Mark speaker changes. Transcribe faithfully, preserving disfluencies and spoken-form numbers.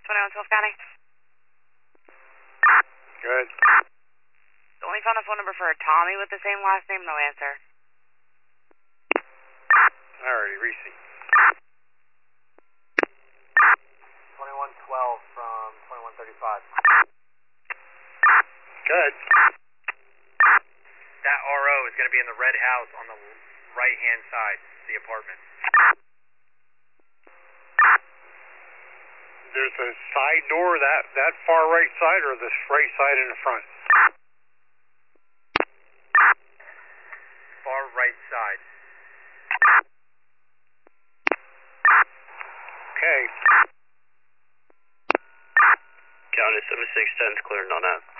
Speaker 1: twenty-one twelve County.
Speaker 2: Good.
Speaker 1: Only found a phone number for a Tommy with the same last name, no answer.
Speaker 2: Alrighty, Reese.
Speaker 3: twenty-one twelve from twenty-one thirty-five.
Speaker 2: Good.
Speaker 3: That R O is going to be in the red house on the right-hand side, the apartment.
Speaker 2: There's a side door, that, that far right side or this right side in the front?
Speaker 3: Far right side.
Speaker 2: Okay.
Speaker 4: County seven six ten is cleared on that.